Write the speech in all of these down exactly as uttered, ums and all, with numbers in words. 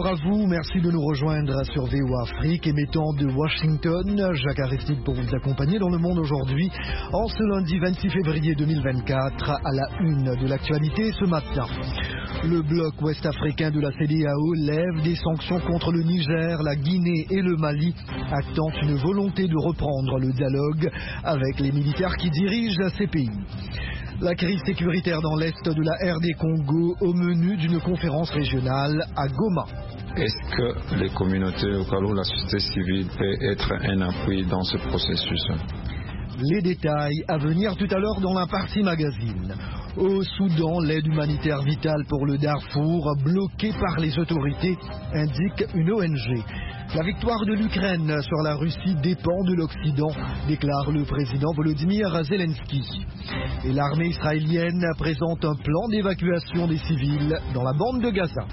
Bonjour à vous, merci de nous rejoindre sur V O A Afrique, émettant de Washington. Jacques Aristide pour vous accompagner dans le monde aujourd'hui, en ce lundi vingt-six février deux mille vingt-quatre, à la une de l'actualité ce matin. Le bloc ouest-africain de la C D A O lève des sanctions contre le Niger, la Guinée et le Mali, actant une volonté de reprendre le dialogue avec les militaires qui dirigent ces pays. La crise sécuritaire dans l'est de la R D Congo au menu d'une conférence régionale à Goma. Est-ce que les communautés locales ou la société civile peut être un appui dans ce processus? Les détails à venir tout à l'heure dans la partie magazine. Au Soudan, l'aide humanitaire vitale pour le Darfour bloquée par les autorités, indique une O N G. La victoire de l'Ukraine sur la Russie dépend de l'Occident, déclare le président Volodymyr Zelensky. Et l'armée israélienne présente un plan d'évacuation des civils dans la bande de Gaza.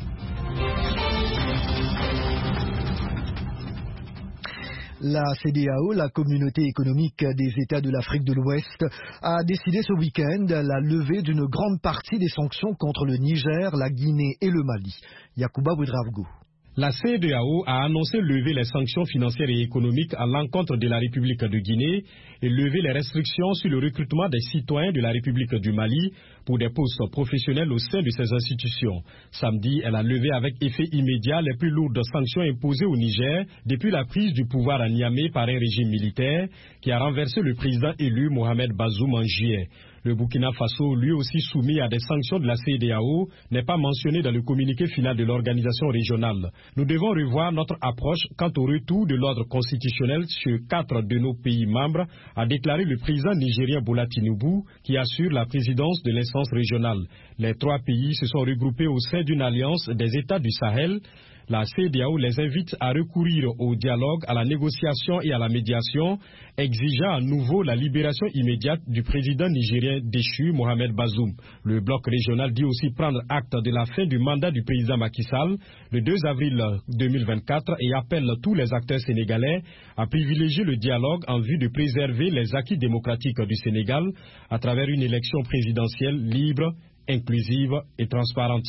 La C D A O, la communauté économique des États de l'Afrique de l'Ouest, a décidé ce week-end la levée d'une grande partie des sanctions contre le Niger, la Guinée et le Mali. Yacouba Boudraogo. La C D A O a annoncé lever les sanctions financières et économiques à l'encontre de la République de Guinée et lever les restrictions sur le recrutement des citoyens de la République du Mali pour des postes professionnels au sein de ces institutions. Samedi, elle a levé avec effet immédiat les plus lourdes sanctions imposées au Niger depuis la prise du pouvoir à Niamey par un régime militaire qui a renversé le président élu Mohamed Bazoum en juillet. Le Burkina Faso, lui aussi soumis à des sanctions de la C D A O, n'est pas mentionné dans le communiqué final de l'organisation régionale. Nous devons revoir notre approche quant au retour de l'ordre constitutionnel sur quatre de nos pays membres, a déclaré le président nigérien Bola Tinubu, qui assure la présidence de l'instance régionale. Les trois pays se sont regroupés au sein d'une alliance des États du Sahel. La C D A O les invite à recourir au dialogue, à la négociation et à la médiation, exigeant à nouveau la libération immédiate du président nigérien déchu Mohamed Bazoum. Le bloc régional dit aussi prendre acte de la fin du mandat du président Macky Sall le deux avril deux mille vingt-quatre et appelle tous les acteurs sénégalais à privilégier le dialogue en vue de préserver les acquis démocratiques du Sénégal à travers une élection présidentielle libre, inclusive et transparente.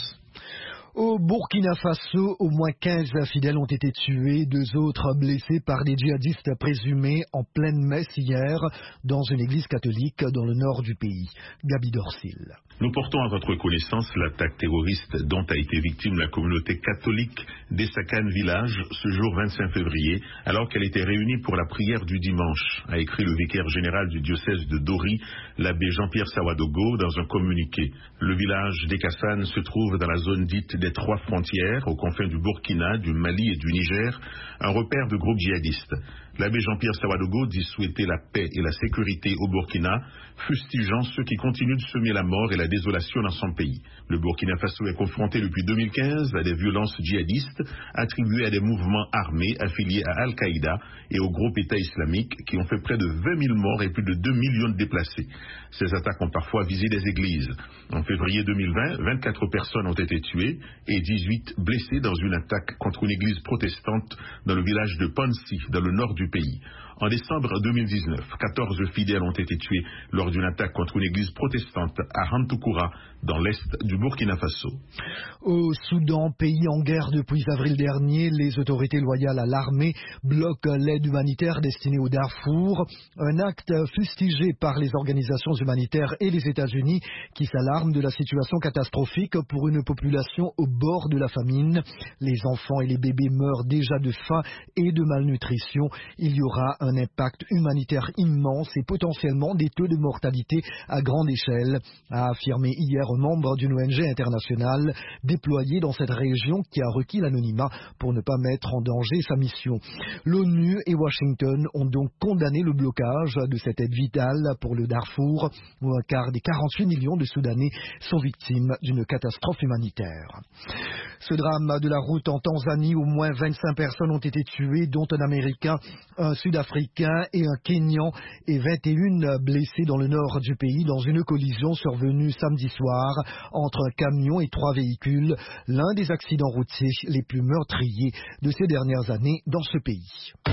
Au Burkina Faso, au moins quinze fidèles ont été tués, deux autres blessés par des djihadistes présumés en pleine messe hier dans une église catholique dans le nord du pays. Gabi Dorsil. Nous portons à votre connaissance l'attaque terroriste dont a été victime la communauté catholique d'Essakan Village ce jour vingt-cinq février, alors qu'elle était réunie pour la prière du dimanche, a écrit le vicaire général du diocèse de Dori, l'abbé Jean-Pierre Sawadogo, dans un communiqué. Le village d'Ekassane se trouve dans la zone dite des trois frontières, aux confins du Burkina, du Mali et du Niger, un repère de groupes djihadistes. L'abbé Jean-Pierre Sawadogo dit souhaiter la paix et la sécurité au Burkina, fustigeant ceux qui continuent de semer la mort et la désolation dans son pays. Le Burkina Faso est confronté depuis deux mille quinze à des violences djihadistes attribuées à des mouvements armés affiliés à Al-Qaïda et au groupe État islamique qui ont fait près de vingt mille morts et plus de deux millions de déplacés. Ces attaques ont parfois visé des églises. En février deux mille vingt, vingt-quatre personnes ont été tuées et dix-huit blessées dans une attaque contre une église protestante dans le village de Pansi, dans le nord du pays. En décembre deux mille dix-neuf, quatorze fidèles ont été tués lors d'une attaque contre une église protestante à Hantukura, dans l'est du Burkina Faso. Au Soudan, pays en guerre depuis avril dernier, les autorités loyales à l'armée bloquent l'aide humanitaire destinée au Darfour. Un acte fustigé par les organisations humanitaires et les États-Unis qui s'alarment de la situation catastrophique pour une population au bord de la famine. Les enfants et les bébés meurent déjà de faim et de malnutrition. Il y aura un impact humanitaire immense et potentiellement des taux de mortalité à grande échelle, a affirmé hier un membre d'une O N G internationale déployée dans cette région qui a requis l'anonymat pour ne pas mettre en danger sa mission. L'ONU et Washington ont donc condamné le blocage de cette aide vitale pour le Darfour, où un quart des quarante-huit millions de Soudanais sont victimes d'une catastrophe humanitaire. Ce drame de la route en Tanzanie, au moins vingt-cinq personnes ont été tuées, dont un Américain, un Sud-Africain et un Kenyan, et vingt et une blessés dans le nord du pays dans une collision survenue samedi soir entre un camion et trois véhicules, l'un des accidents routiers les plus meurtriers de ces dernières années dans ce pays.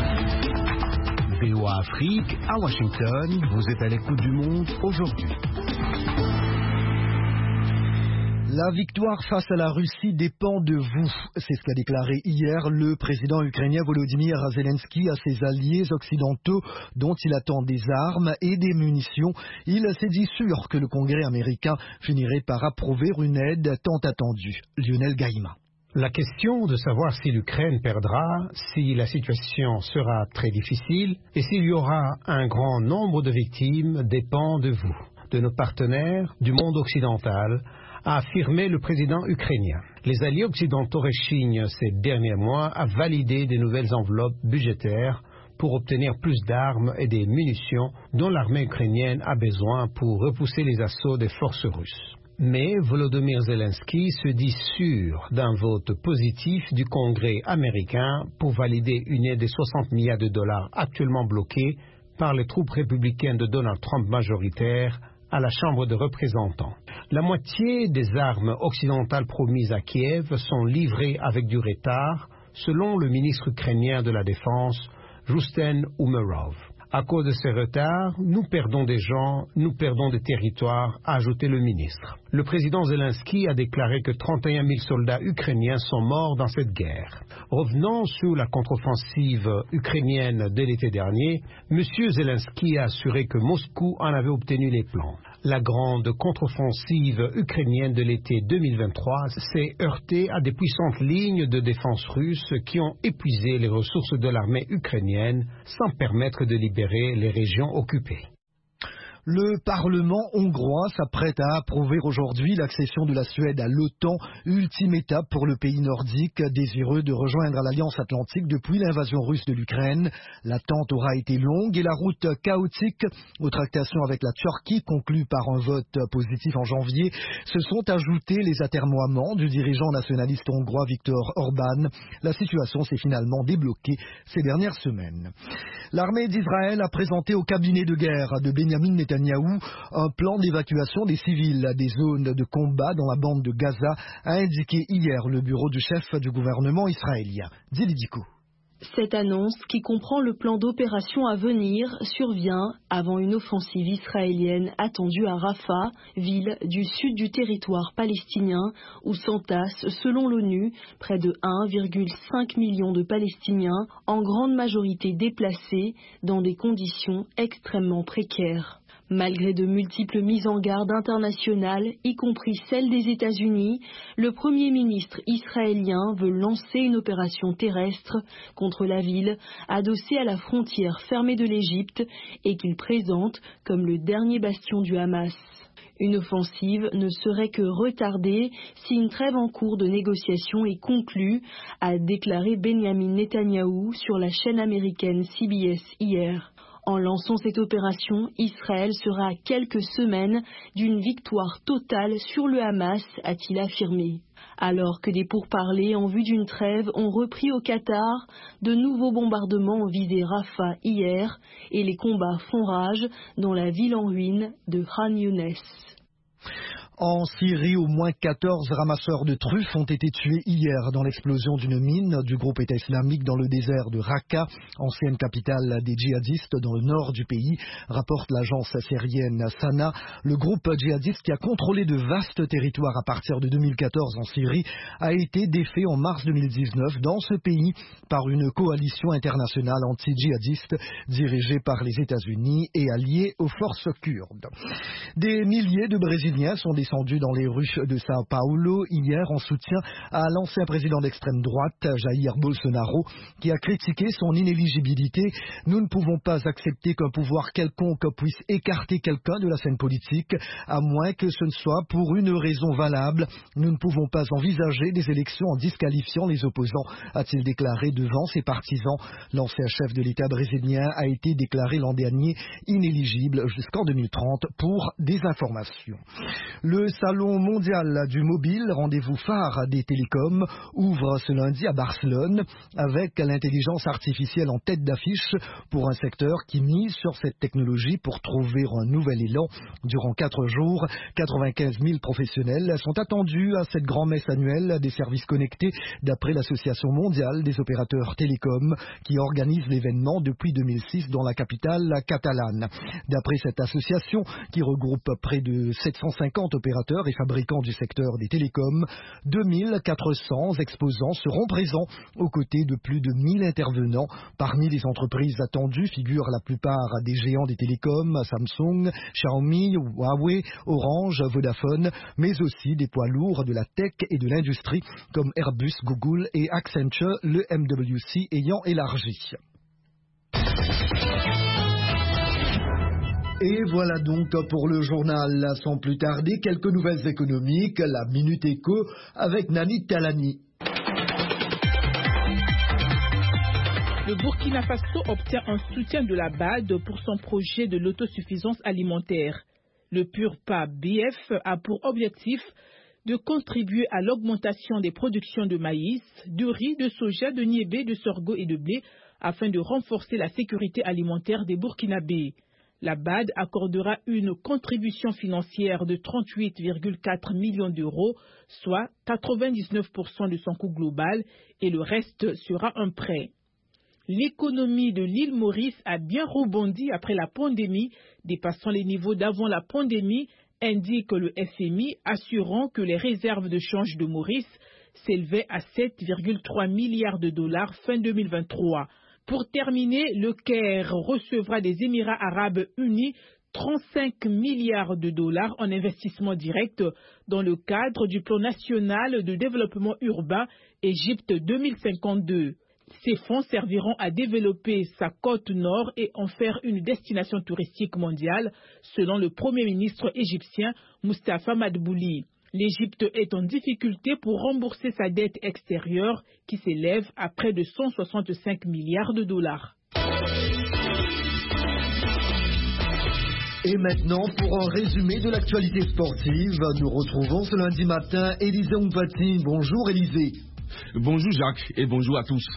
V O A Afrique, à Washington, vous êtes à l'écoute du monde aujourd'hui. La victoire face à la Russie dépend de vous. C'est ce qu'a déclaré hier le président ukrainien Volodymyr Zelensky à ses alliés occidentaux dont il attend des armes et des munitions. Il s'est dit sûr que le Congrès américain finirait par approuver une aide tant attendue. Lionel Gaïma. La question de savoir si l'Ukraine perdra, si la situation sera très difficile et s'il y aura un grand nombre de victimes dépend de vous, de nos partenaires, du monde occidental, a affirmé le président ukrainien. Les alliés occidentaux rechignent ces derniers mois à valider de nouvelles enveloppes budgétaires pour obtenir plus d'armes et des munitions dont l'armée ukrainienne a besoin pour repousser les assauts des forces russes. Mais Volodymyr Zelensky se dit sûr d'un vote positif du Congrès américain pour valider une aide de soixante milliards de dollars actuellement bloquée par les troupes républicaines de Donald Trump majoritaires à la Chambre des représentants. La moitié des armes occidentales promises à Kiev sont livrées avec du retard, selon le ministre ukrainien de la Défense, Rustem Umerov. À cause de ces retards, nous perdons des gens, nous perdons des territoires, a ajouté le ministre. Le président Zelensky a déclaré que trente et un mille soldats ukrainiens sont morts dans cette guerre. Revenant sur la contre-offensive ukrainienne de l'été dernier, M. Zelensky a assuré que Moscou en avait obtenu les plans. La grande contre-offensive ukrainienne de l'été deux mille vingt-trois s'est heurtée à des puissantes lignes de défense russes qui ont épuisé les ressources de l'armée ukrainienne sans permettre de libérer les régions occupées. Le Parlement hongrois s'apprête à approuver aujourd'hui l'accession de la Suède à l'OTAN, ultime étape pour le pays nordique désireux de rejoindre l'Alliance Atlantique depuis l'invasion russe de l'Ukraine. L'attente aura été longue et la route chaotique aux tractations avec la Turquie, conclue par un vote positif en janvier, se sont ajoutés les atermoiements du dirigeant nationaliste hongrois Viktor Orban. La situation s'est finalement débloquée ces dernières semaines. L'armée d'Israël a présenté au cabinet de guerre de Benjamin Netanyahu un plan d'évacuation des civils des zones de combat dans la bande de Gaza, a indiqué hier le bureau du chef du gouvernement israélien. Dili Dikou. Cette annonce, qui comprend le plan d'opération à venir, survient avant une offensive israélienne attendue à Rafah, ville du sud du territoire palestinien, où s'entassent, selon l'ONU, près de un virgule cinq million de Palestiniens, en grande majorité déplacés, dans des conditions extrêmement précaires. Malgré de multiples mises en garde internationales, y compris celles des États-Unis, le Premier ministre israélien veut lancer une opération terrestre contre la ville, adossée à la frontière fermée de l'Égypte et qu'il présente comme le dernier bastion du Hamas. Une offensive ne serait que retardée si une trêve en cours de négociation est conclue, a déclaré Benjamin Netanyahou sur la chaîne américaine C B S hier. En lançant cette opération, Israël sera à quelques semaines d'une victoire totale sur le Hamas, a-t-il affirmé. Alors que des pourparlers en vue d'une trêve ont repris au Qatar, de nouveaux bombardements ont visé Rafah hier et les combats font rage dans la ville en ruine de Khan Younes. En Syrie, au moins quatorze ramasseurs de truffes ont été tués hier dans l'explosion d'une mine du groupe État islamique dans le désert de Raqqa, ancienne capitale des djihadistes dans le nord du pays, rapporte l'agence syrienne Sana. Le groupe djihadiste qui a contrôlé de vastes territoires à partir de deux mille quatorze en Syrie a été défait en mars deux mille dix-neuf dans ce pays par une coalition internationale anti-djihadiste dirigée par les États-Unis et alliée aux forces kurdes. Des milliers de Brésiliens sont descendus dans les rues de Sao Paulo hier en soutien à l'ancien président d'extrême droite, Jair Bolsonaro, qui a critiqué son inéligibilité. Nous ne pouvons pas accepter qu'un pouvoir quelconque puisse écarter quelqu'un de la scène politique, à moins que ce ne soit pour une raison valable. Nous ne pouvons pas envisager des élections en disqualifiant les opposants, a-t-il déclaré devant ses partisans. L'ancien chef de l'État brésilien a été déclaré l'an dernier inéligible jusqu'en deux mille trente pour désinformation. Le Salon mondial du mobile, rendez-vous phare des télécoms, ouvre ce lundi à Barcelone avec l'intelligence artificielle en tête d'affiche pour un secteur qui mise sur cette technologie pour trouver un nouvel élan. Durant quatre jours, quatre-vingt-quinze mille professionnels sont attendus à cette grand-messe annuelle des services connectés d'après l'Association mondiale des opérateurs télécoms qui organise l'événement depuis deux mille six dans la capitale catalane. D'après cette association qui regroupe près de sept cent cinquante opérateurs et fabricants du secteur des télécoms. deux mille quatre cents exposants seront présents aux côtés de plus de mille intervenants. Parmi les entreprises attendues figurent la plupart des géants des télécoms, Samsung, Xiaomi, Huawei, Orange, Vodafone, mais aussi des poids lourds de la tech et de l'industrie comme Airbus, Google et Accenture, le M W C ayant élargi. Et voilà donc pour le journal. Sans plus tarder, quelques nouvelles économiques, la Minute Éco avec Nani Talani. Le Burkina Faso obtient un soutien de la B A D pour son projet de l'autosuffisance alimentaire. Le PURPA B F a pour objectif de contribuer à l'augmentation des productions de maïs, de riz, de soja, de niébé, de sorgho et de blé afin de renforcer la sécurité alimentaire des Burkinabés. La B A D accordera une contribution financière de trente-huit virgule quatre millions d'euros, soit quatre-vingt-dix-neuf pour cent de son coût global, et le reste sera un prêt. L'économie de l'île Maurice a bien rebondi après la pandémie, dépassant les niveaux d'avant la pandémie, indique le F M I, assurant que les réserves de change de Maurice s'élevaient à sept virgule trois milliards de dollars fin deux mille vingt-trois. Pour terminer, le Caire recevra des Émirats arabes unis trente-cinq milliards de dollars en investissement direct dans le cadre du plan national de développement urbain Égypte deux mille cinquante-deux. Ces fonds serviront à développer sa côte nord et en faire une destination touristique mondiale, selon le Premier ministre égyptien Moustapha Madbouli. L'Égypte est en difficulté pour rembourser sa dette extérieure qui s'élève à près de cent soixante-cinq milliards de dollars. Et maintenant, pour un résumé de l'actualité sportive, nous retrouvons ce lundi matin Élisée Ompati. Bonjour Élisée. Bonjour Jacques et bonjour à tous.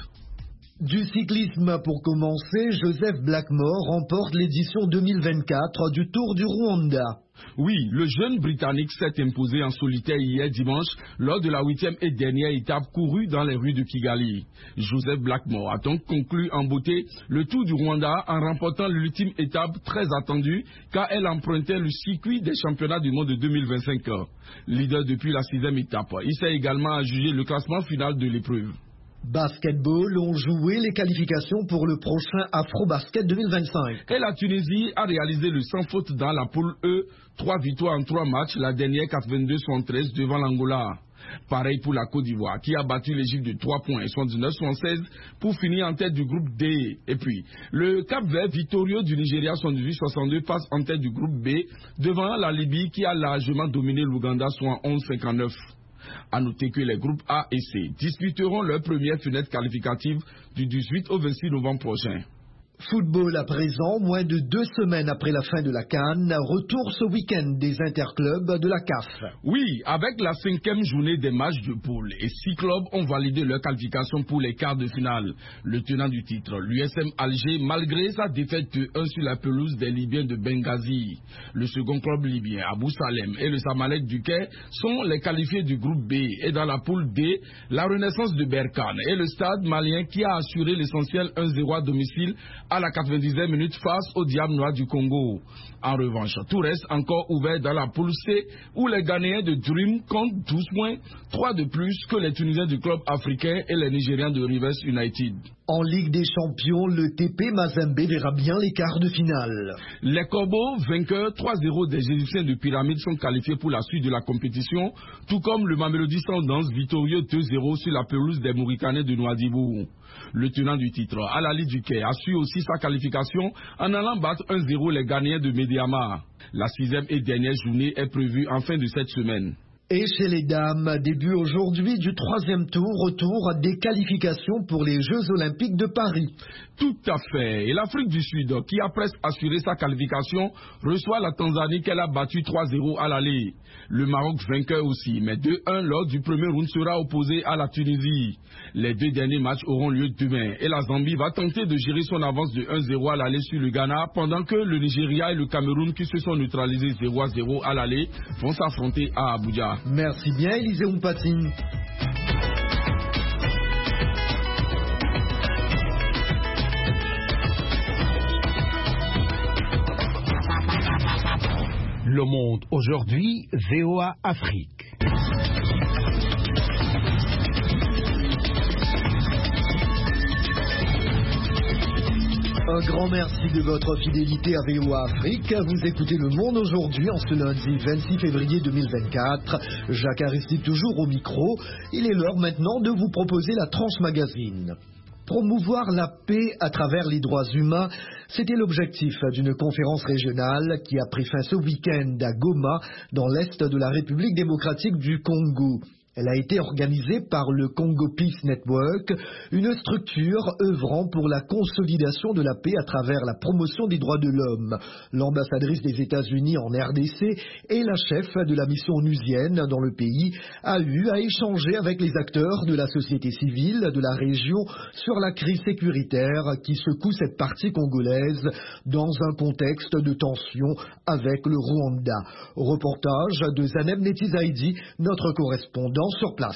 Du cyclisme pour commencer, Joseph Blackmore remporte l'édition deux mille vingt-quatre du Tour du Rwanda. Oui, le jeune Britannique s'est imposé en solitaire hier dimanche lors de la huitième et dernière étape courue dans les rues de Kigali. Joseph Blackmore a donc conclu en beauté le Tour du Rwanda en remportant l'ultime étape très attendue car elle empruntait le circuit des championnats du monde de deux mille vingt-cinq. Leader depuis la sixième étape, il s'est également adjugé le classement final de l'épreuve. Basketball ont joué les qualifications pour le prochain Afro-Basket deux mille vingt-cinq. Et la Tunisie a réalisé le sans faute dans la poule E, trois victoires en trois matchs, la dernière quatre-vingt-deux soixante-treize devant l'Angola. Pareil pour la Côte d'Ivoire qui a battu l'Égypte de trois points, soixante-dix-neuf soixante-seize pour finir en tête du groupe D. Et puis, le Cap-Vert victorieux du Nigeria soixante-dix-huit soixante-deux passe en tête du groupe B devant la Libye qui a largement dominé l'Ouganda soit onze cinquante-neuf. À noter que les groupes A et C disputeront leur première fenêtre qualificative du dix-huit au vingt-six novembre prochain. Football à présent, moins de deux semaines après la fin de la CAN, retour ce week-end des interclubs de la C A F. Oui, avec la cinquième journée des matchs de poule et six clubs ont validé leur qualification pour les quarts de finale. Le tenant du titre, l'U S M Alger, malgré sa défaite de un sur la pelouse des Libyens de Benghazi. Le second club libyen, Abou Salem et le Zamalek du Caire sont les qualifiés du groupe B. Et dans la poule D, la Renaissance de Berkane et le stade malien qui a assuré l'essentiel un zéro à domicile à la quatre-vingt-dixième minute face au Diable Noir du Congo. En revanche, tout reste encore ouvert dans la poule C où les Ghanéens de Dream comptent douze points, trois de plus que les Tunisiens du club africain et les Nigérians de Rivers United. En Ligue des Champions, le T P Mazembe verra bien les quarts de finale. Les Corbeaux, vainqueurs trois zéro des Égyptiens de Pyramide, sont qualifiés pour la suite de la compétition, tout comme le Mamelodi Sundowns victorieux deux zéro sur la pelouse des Mauricanais de Nouadhibou. Le tenant du titre, Al Ahly du Caire, a su aussi sa qualification en allant battre un zéro les Ghanéens de Mediama. La sixième et dernière journée est prévue en fin de cette semaine. Et chez les dames, début aujourd'hui du troisième tour, retour des qualifications pour les Jeux Olympiques de Paris. Tout à fait. Et l'Afrique du Sud, qui a presque assuré sa qualification, reçoit la Tanzanie qu'elle a battue trois zéro à l'aller. Le Maroc vainqueur aussi, mais deux un lors du premier round sera opposé à la Tunisie. Les deux derniers matchs auront lieu demain et la Zambie va tenter de gérer son avance de un zéro à l'aller sur le Ghana pendant que le Nigeria et le Cameroun qui se sont neutralisés zéro à zéro à l'aller vont s'affronter à Abuja. Merci bien, Élisée Ompatine. Le Monde aujourd'hui, V O A Afrique. Un grand merci de votre fidélité à V O A Afrique. Vous écoutez Le Monde aujourd'hui en ce lundi vingt-six février deux mille vingt-quatre. Jacques Aristide toujours au micro. Il est l'heure maintenant de vous proposer la Transmagazine. Promouvoir la paix à travers les droits humains, c'était l'objectif d'une conférence régionale qui a pris fin ce week-end à Goma, dans l'est de la République démocratique du Congo. Elle a été organisée par le Congo Peace Network, une structure œuvrant pour la consolidation de la paix à travers la promotion des droits de l'homme. L'ambassadrice des États-Unis en R D C et la chef de la mission onusienne dans le pays a eu à échanger avec les acteurs de la société civile de la région sur la crise sécuritaire qui secoue cette partie congolaise dans un contexte de tension avec le Rwanda. Reportage de Zanem Netizaidi, notre correspondant sur place.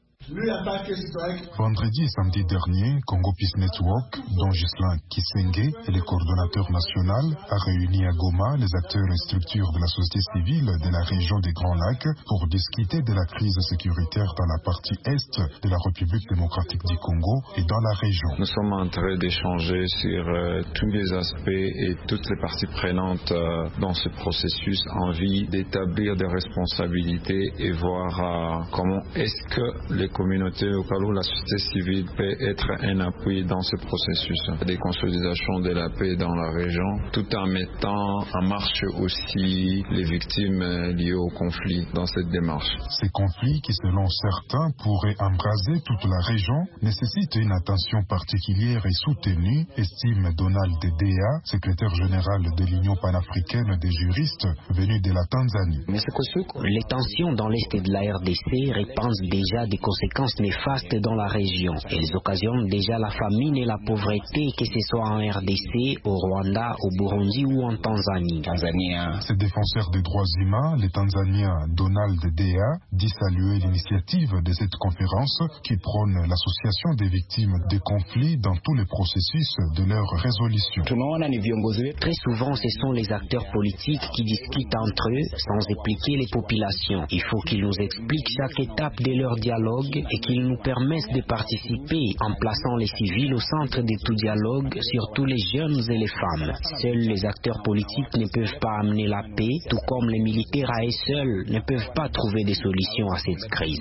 Vendredi et samedi dernier, Congo Peace Network, dont Ghislain Kisenge est le coordonnateur national, a réuni à Goma les acteurs et structures de la société civile de la région des Grands Lacs pour discuter de la crise sécuritaire dans la partie est de la République démocratique du Congo et dans la région. Nous sommes en train d'échanger sur euh, tous les aspects et toutes les parties prenantes euh, dans ce processus en vue d'établir des responsabilités et voir euh, comment est-ce que les communautés locales ou la société civile peut être un appui dans ce processus de consolidation de la paix dans la région, tout en mettant en marche aussi les victimes liées au conflit dans cette démarche. Ces conflits qui, selon certains, pourraient embraser toute la région, nécessitent une attention particulière et soutenue, estime Donald Dea, secrétaire général de l'Union panafricaine des juristes venu de la Tanzanie. Les tensions dans l'est de la R D C répandent déjà des conséquences néfastes dans la région. Elles occasionnent déjà la famine et la pauvreté, que ce soit en R D C, au Rwanda, au Burundi ou en Tanzanie. Tanzania. Ces défenseurs des droits humains, les Tanzaniens Donald Dea, dit saluer l'initiative de cette conférence qui prône l'association des victimes des conflits dans tous les processus de leur résolution. Très souvent, ce sont les acteurs politiques qui discutent entre eux sans impliquer les populations. Il faut qu'ils nous expliquent chaque étape de leur dialogue et qu'ils nous permettent de participer en plaçant les civils au centre de tout dialogue, surtout les jeunes et les femmes. Seuls les acteurs politiques ne peuvent pas amener la paix, tout comme les militaires à eux seuls ne peuvent pas trouver des solutions à cette crise.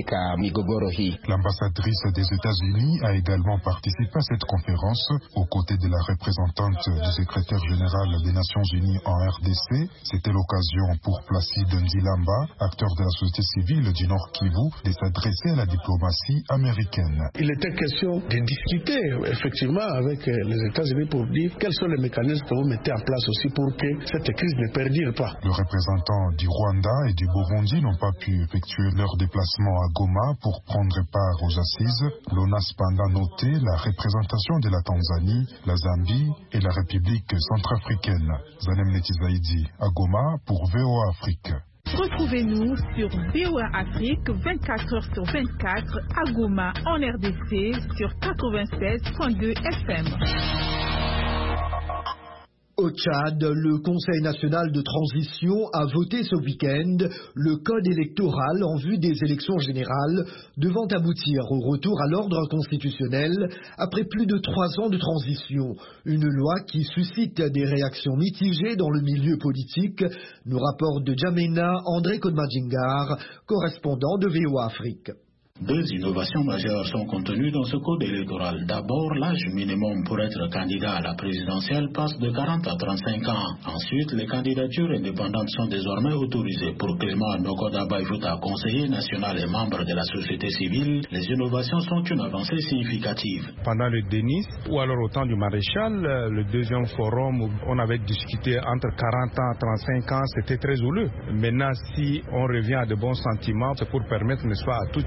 L'ambassadrice des États-Unis a également participé à cette conférence aux côtés de la représentante du secrétaire général des Nations Unies en R D C. C'était l'occasion pour Placide Nzilamba, acteur de la société civile du Nord Kivu, de s'adresser à la diplomatie américaine. Il était question de discuter effectivement avec les États-Unis pour dire quels sont les mécanismes que vous mettez en place aussi pour que cette crise ne perdure pas. Les représentants du Rwanda et du Burundi n'ont pas pu effectuer leur déplacement à Goma pour prendre part aux assises. L'O N A S P a noté la représentation de la Tanzanie, la Zambie et la République centrafricaine. Zanem Netizaidi à Goma pour V O A Afrique. Retrouvez-nous sur V O A Afrique vingt-quatre heures sur vingt-quatre à Goma en R D C sur quatre-vingt-seize point deux F M. Au Tchad, le Conseil national de transition a voté ce week-end le code électoral en vue des élections générales, devant aboutir au retour à l'ordre constitutionnel après plus de trois ans de transition. Une loi qui suscite des réactions mitigées dans le milieu politique, nous rapporte de Djamena André Kodmadjingar, correspondant de V O A Afrique. Deux innovations majeures sont contenues dans ce code électoral. D'abord, l'âge minimum pour être candidat à la présidentielle passe de quarante à trente-cinq ans. Ensuite, les candidatures indépendantes sont désormais autorisées. Pour Clément Nokodaba Ivuta, conseiller national et membre de la société civile, les innovations sont une avancée significative. Pendant le Denis, ou alors au temps du maréchal, le deuxième forum où on avait discuté entre quarante ans et trente-cinq ans, c'était très houleux. Maintenant, si on revient à de bons sentiments, c'est pour permettre, n'est-ce pas, à tout Tchadien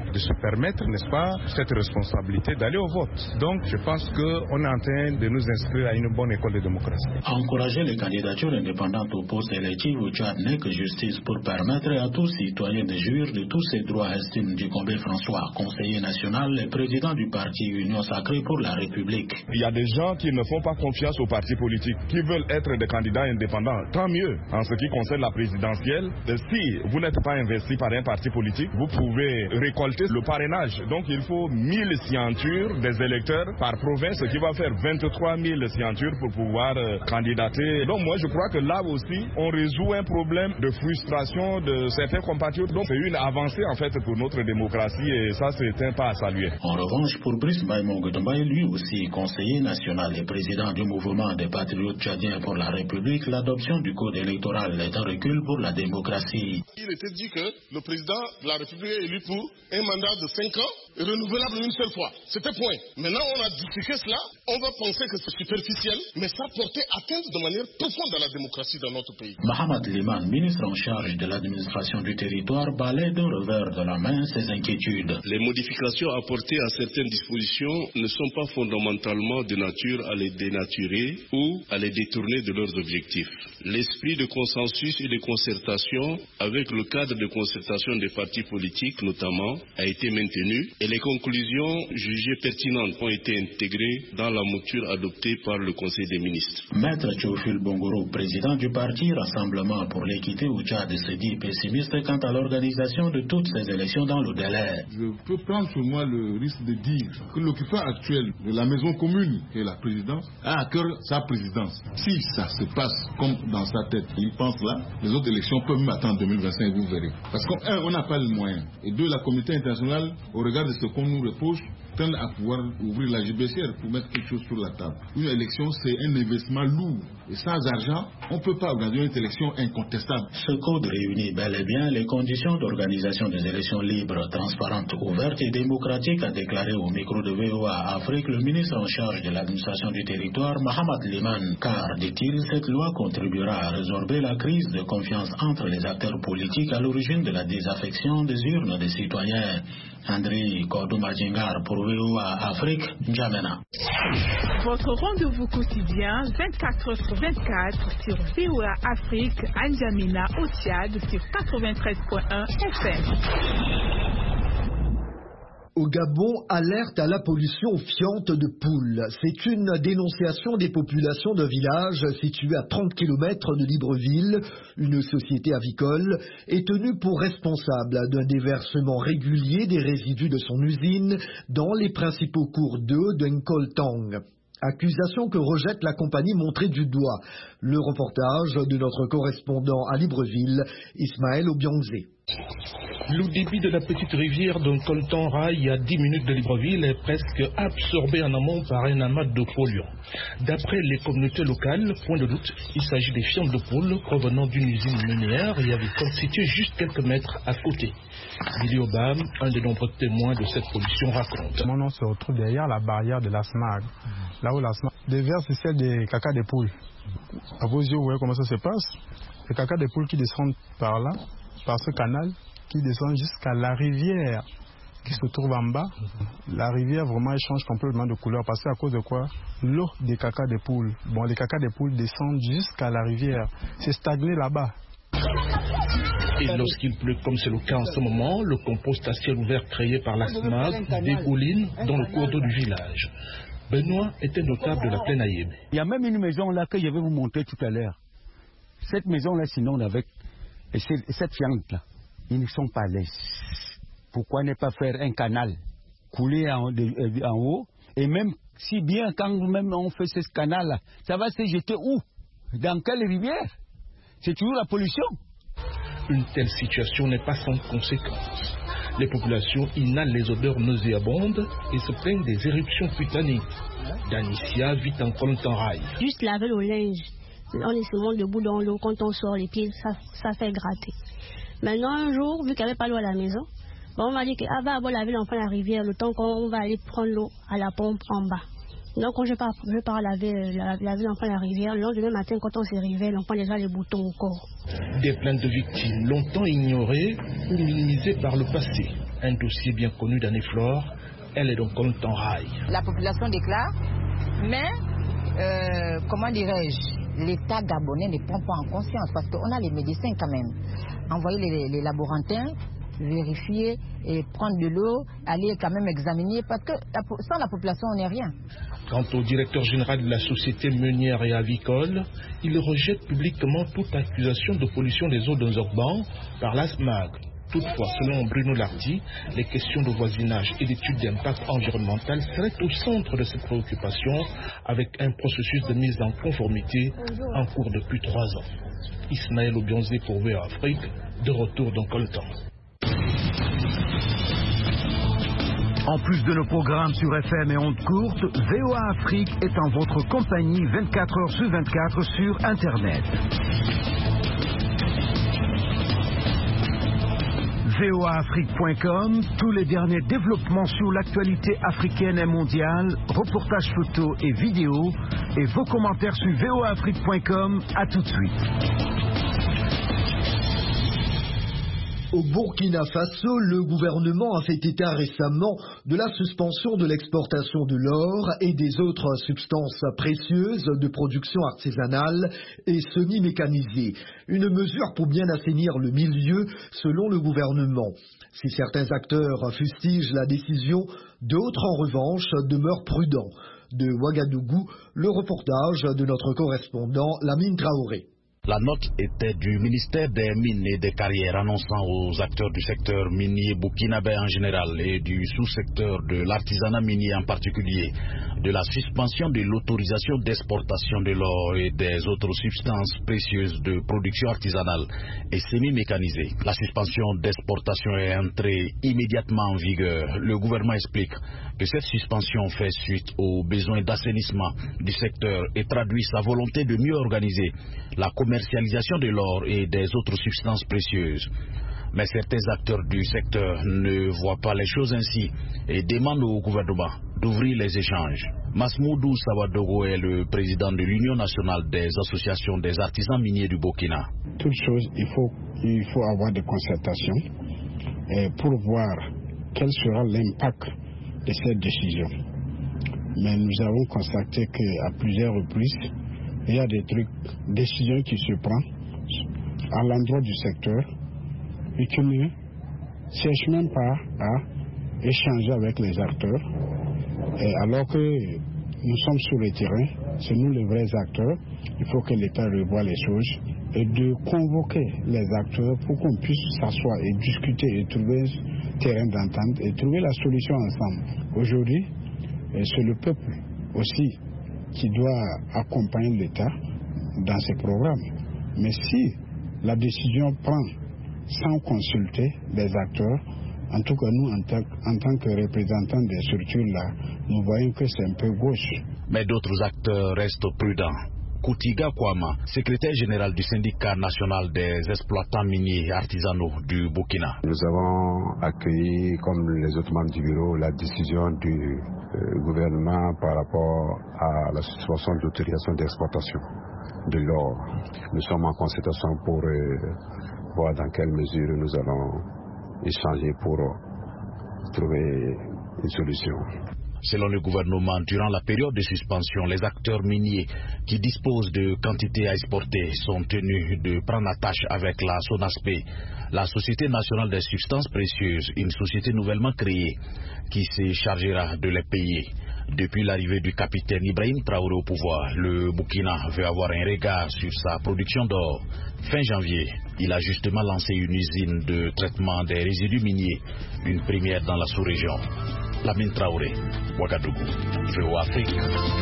de se permettre, n'est-ce pas, cette responsabilité d'aller au vote. Donc je pense qu'on est en train de nous inscrire à une bonne école de démocratie. Encourager les candidatures indépendantes aux postes électifs au Tchad n'est que justice pour permettre à tous citoyens de jouir de tous ces droits, estime Djikombé François, conseiller national et président du parti Union Sacrée pour la République. Il y a des gens qui ne font pas confiance aux partis politiques, qui veulent être des candidats indépendants. Tant mieux. En ce qui concerne la présidentielle, si vous n'êtes pas investi par un parti politique, vous pouvez récolter le parrainage. Donc il faut mille signatures des électeurs par province, ce qui va faire vingt-trois mille signatures pour pouvoir euh, candidater. Donc moi je crois que là aussi, on résout un problème de frustration de certains compatriotes. Donc c'est une avancée en fait pour notre démocratie et ça c'est un pas à saluer. En revanche, pour Brice Baïmongodombaï, lui aussi conseiller national et président du mouvement des patriotes tchadiens pour la République, l'adoption du code électoral est un recul pour la démocratie. Il était dit que le président de la République est élu pour un mandat de cinq ans, renouvelable une seule fois. C'était point. Maintenant, on a discuté cela. On va penser que c'est superficiel, mais ça portait atteinte de manière profonde à la démocratie dans notre pays. Mohamed Liman, ministre en charge de l'administration du territoire, balaie d'un revers de la main ses inquiétudes. Les modifications apportées à certaines dispositions ne sont pas fondamentalement de nature à les dénaturer ou à les détourner de leurs objectifs. L'esprit de consensus et de concertation avec le cadre de concertation des partis politiques notamment a été maintenu et les conclusions jugées pertinentes ont été intégrées dans la mouture adoptée par le Conseil des ministres. Maître Théophile Bongoro, président du parti Rassemblement pour l'équité au Tchad, se dit pessimiste quant à l'organisation de toutes ces élections dans le délai. Je peux prendre sur moi le risque de dire que l'occupant actuel de la maison commune et la présidence a à cœur sa présidence. Si ça se passe comme dans sa tête, il pense là, les autres élections peuvent même attendre deux mille vingt-cinq, vous verrez. Parce qu'un, on n'a pas le moyen. Et deux, la communauté internationale, au regard de ce qu'on nous reproche, tend à pouvoir ouvrir la judiciaire pour mettre quelque chose sur la table. Une élection, c'est un investissement lourd. Et sans argent, on ne peut pas organiser une élection incontestable. Ce code réunit bel et bien les conditions d'organisation des élections libres, transparentes, ouvertes et démocratiques, a déclaré au micro de V O A Afrique le ministre en charge de l'administration du territoire, Mohamed Liman. Car, dit-il, cette loi contribuera à résorber la crise de confiance entre les acteurs politiques à l'origine de la désaffection des urnes des citoyens. André Kordouma-Djengar pour V O A Afrique, N'Djamena. Votre rendez-vous quotidien vingt-quatre heures sur vingt-quatre sur V O A Afrique, à N'Djamena au Tchad sur quatre-vingt-treize point un F M. Au Gabon, alerte à la pollution fiente de poules. C'est une dénonciation des populations d'un village situé à trente kilomètres de Libreville. Une société avicole est tenue pour responsable d'un déversement régulier des résidus de son usine dans les principaux cours d'eau de Nkoltang. Accusation que rejette la compagnie montrée du doigt. Le reportage de notre correspondant à Libreville, Ismaël Obiangzé. Le débit de la petite rivière de Nkoltang-Rail à dix minutes de Libreville est presque absorbé en amont par un amas de polluants. D'après les communautés locales, point de doute, il s'agit des fientes de poules provenant d'une usine minière et avicole située juste quelques mètres à côté. Billy Obam, un des nombreux témoins de cette pollution, raconte. Mon nom se retrouve derrière la barrière de la S M A G, là où la S M A G déverse celle des caca des poules. À vos yeux, vous voyez comment ça se passe? Les caca des poules qui descendent par là, par ce canal, qui descend jusqu'à la rivière qui se trouve en bas. La rivière vraiment change complètement de couleur parce qu'à cause de quoi? L'eau des caca des poules. Bon, les caca des poules descendent jusqu'à la rivière. C'est stagné là-bas. Et lorsqu'il pleut, comme c'est le cas en ce moment, le compost à ciel ouvert créé par la S M A G dégouline dans le cours d'eau du village. Benoît était notable de la plaine Aïeb. Il y a même une maison là que je vais vous montrer tout à l'heure. Cette maison là, sinon, avec cette fiente là, ils ne sont pas laids. Pourquoi ne pas faire un canal couler en, en haut? Et même si bien quand même on fait ce canal là, ça va se jeter où? Dans quelle rivière? C'est toujours la pollution. Une telle situation n'est pas sans conséquence. Les populations inhalent les odeurs nauséabondes et se plaignent des éruptions cutanées. Danicia vit en Nkoltang-Rail. Juste laver le linge. On est souvent debout dans l'eau. Quand on sort les pieds, ça, ça fait gratter. Maintenant, un jour, vu qu'il n'y avait pas l'eau à la maison, bon, on m'a dit qu'on va d'abord laver l'enfant à la rivière, le temps qu'on va aller prendre l'eau à la pompe en bas. Donc, quand je pars, je pars laver, laver l'enfant à la rivière, le lendemain matin, quand on se réveille, l'enfant a déjà les boutons au corps. Des plaintes de victimes longtemps ignorées ou minimisées par le passé. Un dossier bien connu d'Anne-Flore, elle est donc comme temps rail. La population déclare, mais euh, comment dirais-je, l'État gabonais ne prend pas en conscience parce qu'on a les médecins quand même. Envoyer les, les laborantins, vérifier et prendre de l'eau, aller quand même examiner parce que sans la population on n'est rien. Quant au directeur général de la société meunière et avicole, il rejette publiquement toute accusation de pollution des eaux dans Orban par l'A S M A G. Toutefois, selon Bruno Lardy, les questions de voisinage et d'études d'impact environnemental seraient au centre de cette préoccupation avec un processus de mise en conformité en cours depuis trois ans. Ismaël Obionzé pour V O A Afrique, de retour dans Coltan. En plus de nos programmes sur F M et ondes courtes, V O A Afrique est en votre compagnie vingt-quatre heures sur vingt-quatre sur Internet. V O A Afrique point com, tous les derniers développements sur l'actualité africaine et mondiale, reportages photos et vidéos, et vos commentaires sur V O A Afrique point com. À tout de suite. Au Burkina Faso, le gouvernement a fait état récemment de la suspension de l'exportation de l'or et des autres substances précieuses de production artisanale et semi-mécanisée. Une mesure pour bien assainir le milieu, selon le gouvernement. Si certains acteurs fustigent la décision, d'autres en revanche demeurent prudents. De Ouagadougou, le reportage de notre correspondant Lamine Traoré. La note était du ministère des Mines et des Carrières annonçant aux acteurs du secteur minier burkinabé en général et du sous-secteur de l'artisanat minier en particulier de la suspension de l'autorisation d'exportation de l'or et des autres substances précieuses de production artisanale et semi-mécanisée. La suspension d'exportation est entrée immédiatement en vigueur. Le gouvernement explique que cette suspension fait suite aux besoins d'assainissement du secteur et traduit sa volonté de mieux organiser la commercialisation de l'or et des autres substances précieuses. Mais certains acteurs du secteur ne voient pas les choses ainsi et demandent au gouvernement d'ouvrir les échanges. Masmoudou Sawadogo est le président de l'Union nationale des associations des artisans miniers du Burkina. Toute chose, il faut, il faut avoir des concertations et pour voir quel sera l'impact de cette décision. Mais nous avons constaté qu'à plusieurs reprises, il y a des trucs, décisions qui se prennent à l'endroit du secteur et qui ne cherchent même pas à échanger avec les acteurs. Et alors que nous sommes sur le terrain, c'est nous les vrais acteurs, il faut que l'État revoie les choses et de convoquer les acteurs pour qu'on puisse s'asseoir et discuter et trouver un terrain d'entente et trouver la solution ensemble. Aujourd'hui, c'est le peuple aussi qui doit accompagner l'État dans ces programmes. Mais si la décision prend sans consulter les acteurs, en tout cas nous, en, en tant que représentants des structures-là, nous voyons que c'est un peu gauche. Mais d'autres acteurs restent prudents. Koutiga Kouama, secrétaire général du syndicat national des exploitants miniers et artisanaux du Burkina. Nous avons accueilli, comme les autres membres du bureau, la décision du euh, gouvernement par rapport à la suspension de l'autorisation d'exportation de l'or. Nous sommes en concertation pour euh, voir dans quelle mesure nous allons échanger pour euh, trouver une solution. Selon le gouvernement, durant la période de suspension, les acteurs miniers qui disposent de quantités à exporter sont tenus de prendre attache avec la SONASPE, la Société nationale des substances précieuses, une société nouvellement créée qui se chargera de les payer. Depuis l'arrivée du capitaine Ibrahim Traoré au pouvoir, le Burkina veut avoir un regard sur sa production d'or. Fin janvier, il a justement lancé une usine de traitement des résidus miniers, une première dans la sous-région. Lamine Traoré, Ouagadougou, V O A Afrique.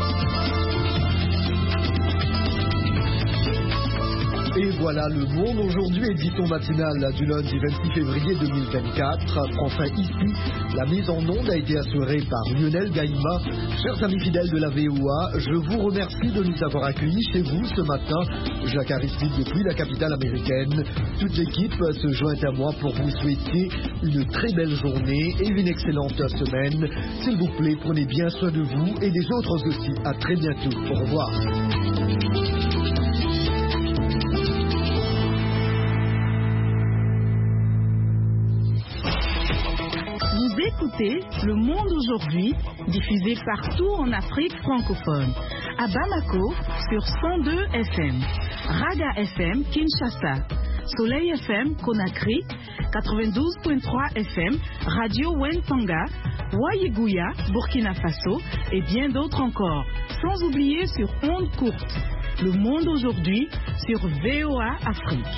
Et voilà, le monde aujourd'hui, édition matinale du lundi vingt-six février deux mille vingt-quatre, prend fin ici. La mise en onde a été assurée par Lionel Gaïma. Chers amis fidèles de la V O A, je vous remercie de nous avoir accueillis chez vous ce matin. Jacques Aristide depuis la capitale américaine. Toute l'équipe se joint à moi pour vous souhaiter une très belle journée et une excellente semaine. S'il vous plaît, prenez bien soin de vous et des autres aussi. À très bientôt. Au revoir. écoutez Le Monde aujourd'hui, diffusé partout en Afrique francophone. À Bamako, sur cent deux F M. Raga F M, Kinshasa. Soleil F M, Conakry. quatre-vingt-douze virgule trois F M, Radio Wentanga. Wayegouya, Burkina Faso. Et bien d'autres encore. Sans oublier sur ondes courtes. Le Monde aujourd'hui, sur V O A Afrique.